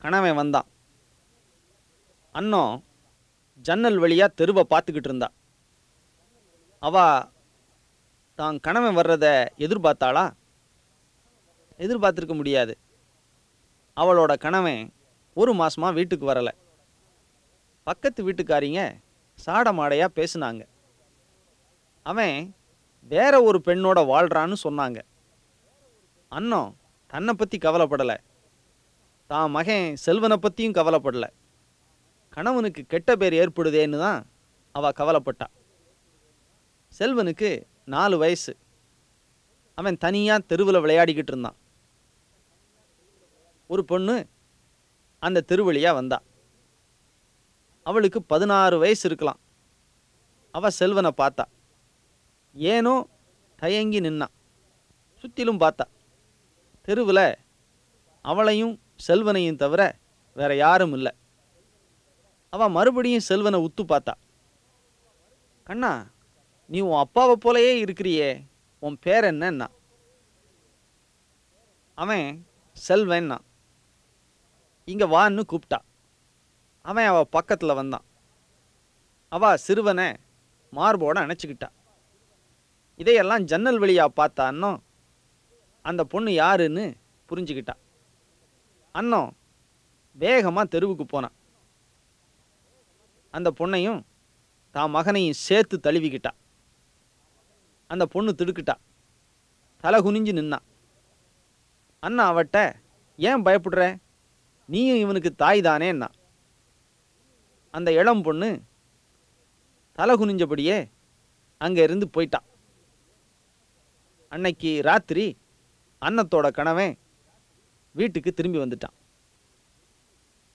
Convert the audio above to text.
கணவன் வந்தான். அன்னம் ஜன்னல் வழியா தெருவை பார்த்துக்கிட்டு இருந்தா. அவ தான் கணவன் வர்றத எதிர்பார்த்தாளா? எதிர்பார்த்திருக்க முடியாது. அவளோட கணவன் ஒரு மாசமா வீட்டுக்கு வரல. பக்கத்து வீட்டுக்காரிங்க சாட மாடையா பேசுனாங்க. அவன் வேற ஒரு பெண்ணோட வாழ்றான்னு சொன்னாங்க. அன்னம் தன்னை பத்தி கவலைப்படல. தான் மகன் செல்வனை பத்தியும் கவலைப்படல. கணவனுக்கு கெட்ட பேர் ஏற்படுதேன்னு தான் அவ கவலைப்பட்டா. செல்வனுக்கு 4 வயசு. அவன் தனியா தெருவில் விளையாடிக்கிட்டு இருந்தான். ஒரு பொண்ணு அந்த தெருவழியா வந்தா. அவளுக்கு 16 வயசு இருக்கலாம். அவ செல்வனை பார்த்தா. ஏனோ தயங்கி நின்னா. சுத்திலும் பார்த்தா. தெருவில் அவளையும் செல்வனையும் தவிர வேற யாரும் இல்லை. அவ மறுபடியும் செல்வனை உத்து பார்த்தா. கண்ணா, நீ உன் அப்பாவை போலயே இருக்கிறியே, உன் பேர் என்னன்னா? அவன் செல்வன்னா. இங்க வான்னு கூப்பிட்டா. அவன் அவ பக்கத்துல வந்தான். அவ சிறுவனை மார்போட அணைச்சிக்கிட்டா. இதையெல்லாம் ஜன்னல் வழியா பார்த்தா அண்ணன் அந்த பொண்ணு யாருன்னு புரிஞ்சுக்கிட்டா. அண்ணன் வேகமா தெருவுக்கு போனான். அந்த பொண்ணையும் தான் மகனையும் சேர்த்து தழுவிக்கிட்டா. அந்த பொண்ணு திடுக்கிட்டா. தலை குனிஞ்சு நின்னா. அண்ணா அவட்ட, ஏன் பயப்படுற? நீயும் இவனுக்கு தாய் தானேன்னா. அந்த இளம் பொண்ணு தலை குனிஞ்சபடியே அங்க இருந்து போயிட்டா. அன்னைக்கு ராத்திரி அன்னத்தோட கணவன் வீட்டுக்கு திரும்பி வந்துட்டான்.